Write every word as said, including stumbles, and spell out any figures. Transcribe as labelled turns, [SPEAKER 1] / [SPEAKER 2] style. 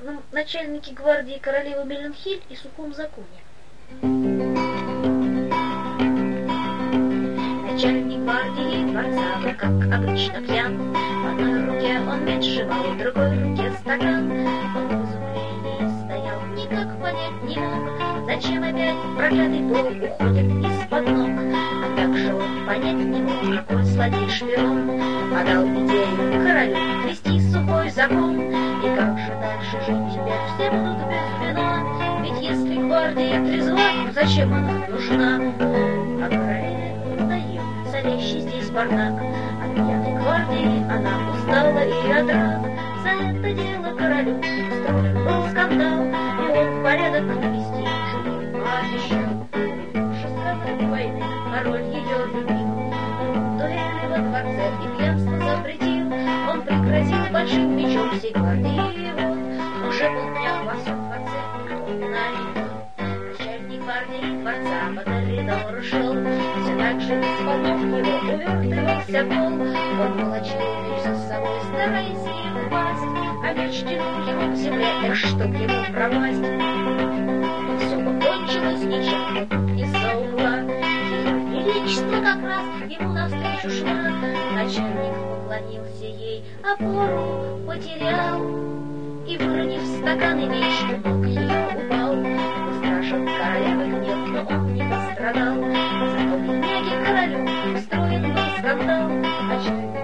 [SPEAKER 1] в начальнике гвардии королевы Меленхиль и сухом законе. Начальник гвардии дворца был, как обычно, пьян. В одной руке он меч сжимал, в другой руке стакан. Он в изумлении стоял, никак понять не мог, зачем опять проклятый бог уходит из-под ног. А также он понять не мог, какой злодей-шпион подал идею королю ввести сухой закон. И как же дальше жить теперь, все будут без вина, ведь если гвардия трезва, зачем она нужна? А королеве узнает царящий здесь бардак, от пьяной гвардии она устала и одрак. За это дело королю устроен был скандал, и он в порядок навести жену обещал. Шестнадцатой войны король ее любил, дуэли во дворце и пьянство запретил. Он пригрозил большим мечом всей гвардии его, уже полдня во всем дворце никто не найдет. Начальник гвардии дворца по коридору шел, все так же из-под ног его увертывался пол. Он волочил меч за собой, стараясь не упасть, а меч тянул его к земле, эх, чтоб ему пропасть. Но все покончилось ничем, из-за угла ее величество как раз ему навстречу шла. Начальник поклонился ей, опору потерял, и, выронив стакан и меч, у ног ее упал. Устрашен королевы гнев, но он не пострадал, зато в бедняге королю устроен был скандал. Начальник